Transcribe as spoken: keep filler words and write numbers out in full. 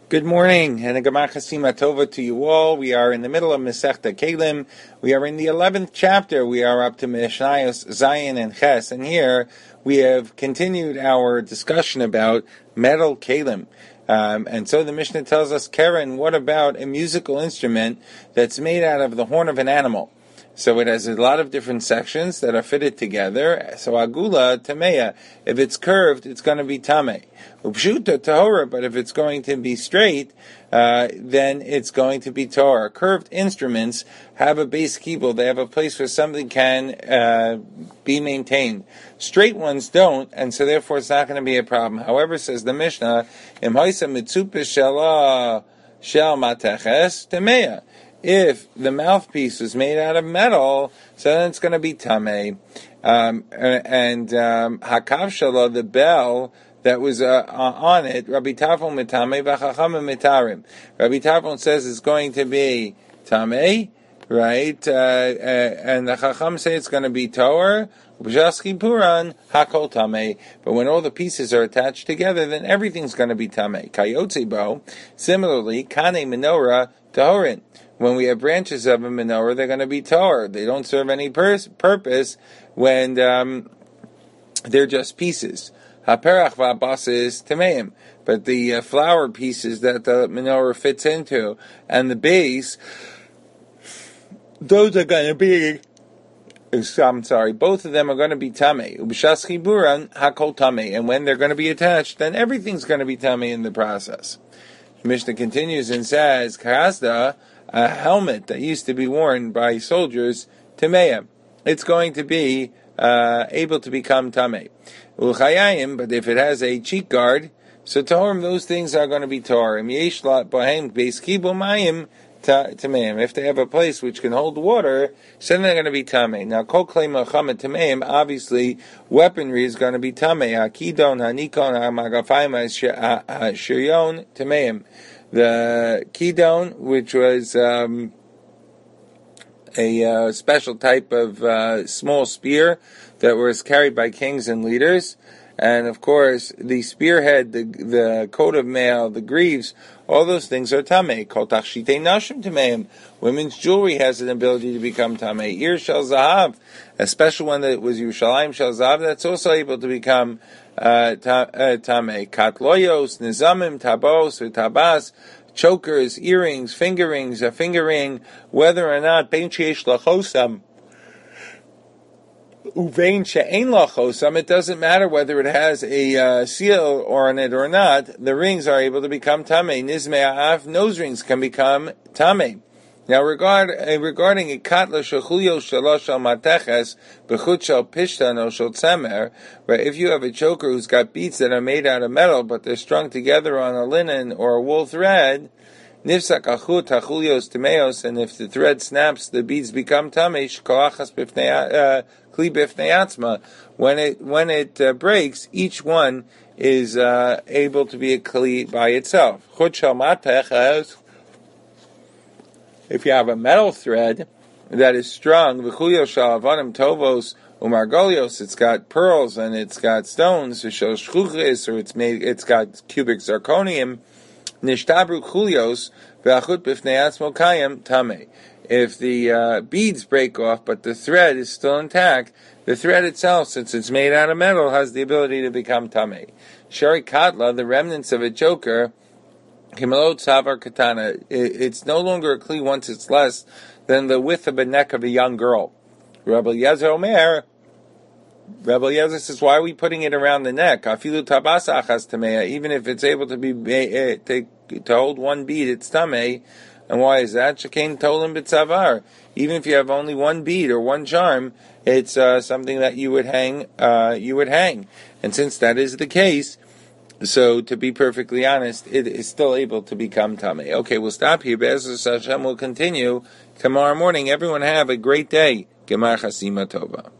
Good morning, and a Gemar Chasima Tova to you all. We are in the middle of Masechta Kelim. We are in the eleventh chapter. We are up to Mishnayos Zayin and Ches, and here we have continued our discussion about metal Kelim. Um, and so the Mishnah tells us, Karen, what about a musical instrument that's made out of the horn of an animal? So it has a lot of different sections that are fitted together. So agula tameya, if it's curved, it's going to be tameh. Upshuta tahora, but if it's going to be straight, uh, then it's going to be torah. Curved instruments have a base kibul; they have a place where something can uh, be maintained. Straight ones don't, and so therefore it's not going to be a problem. However, says the Mishnah, im haisa mitzupa shela shel mateches tameya. If the mouthpiece is made out of metal, so then it's going to be tameh. Um, and um, hakav shala, the bell that was uh, on it, Rabbi Tafon mitameh v'chachamim mitarim. Rabbi Tafon says it's going to be tameh, right? Uh, uh, and the chacham say it's going to be toer. Puran hakol tameh. But when all the pieces are attached together, then everything's going to be tameh. Kayotze bo. Similarly, kane menorah tahorin. When we have branches of a menorah, they're going to be tor. They don't serve any pers- purpose when um, they're just pieces. Haperach v'abasis tameim. But the uh, flower pieces that the menorah fits into and the base, those are going to be, I'm sorry, both of them are going to be tameh. Ub'shas chiburan hakol tameh. And when they're going to be attached, then everything's going to be tameh in the process. Mishnah continues and says, Karasda, a helmet that used to be worn by soldiers, Tameya. It's going to be uh, able to become Tameh. Uchayayim, but if it has a cheek guard, so Torim, those things are going to be Torim. Yeshlat Bahem Beis Kibo Mayim Tameim. If they have a place which can hold water, so then they're going to be Tameh. Now, Kol Klei Melchama Tameim, obviously, weaponry is going to be Tameh. Hakidon, Hanikon, Hamagafayim, Shiryon, Tameim. The kidon, which was um, a uh, special type of uh, small spear that was carried by kings and leaders, and of course the spearhead, the the coat of mail, the greaves, all those things are tameh. Kol tachshitei nashim tameim. Women's jewelry has an ability to become tameh. Ir shel zahav, a special one that was Yerushalayim shel zahav, that's also able to become Uh, tameh. Katloyos, nizamim, tabos, tabas, chokers, earrings, finger rings, a finger ring, whether or not bein sheyesh lachosam, uvein she'ein lachosam, it doesn't matter whether it has a uh, seal on it or not, the rings are able to become tameh. Nizmei ha'af, nose rings can become tameh. Now, regard, uh, regarding a katla shechulyo shalosh al mateches b'chut shel pishtan o shel tzemer, right? If you have a choker who's got beads that are made out of metal, but they're strung together on a linen or a wool thread, nifsak achut hachulios timeos, and if the thread snaps, the beads become tamesh koachas kli bifnei atzma. When it when it uh, breaks, each one is uh, able to be a kli by itself. Chut shel mateches. If you have a metal thread that is strung, v'chuyo shalavanim tovos umargolios, it's got pearls and it's got stones, v'shel shchuchis, or it's made, it's got cubic zirconium, nishtabru chulios v'achut b'fnei atzmo kayim tameh. If the uh, beads break off, but the thread is still intact, the thread itself, since it's made out of metal, has the ability to become tameh. Shari katla, the remnants of a choker, Himalot Savar Katana, it's no longer a kli once it's less than the width of a neck of a young girl. Rabbi Yezer Omer, Rabbi Yezer says, why are we putting it around the neck? Afilu tabasa achas tameya, even if it's able to be to, to hold one bead, it's tameh. And why is that? Shekain tolim b'tzavar. Even if you have only one bead or one charm, it's uh, something that you would hang. Uh, you would hang, and since that is the case, so, to be perfectly honest, it is still able to become tameh. Okay, we'll stop here. Be'ezus Hashem will continue tomorrow morning. Everyone have a great day. Gemar Chasima Tova.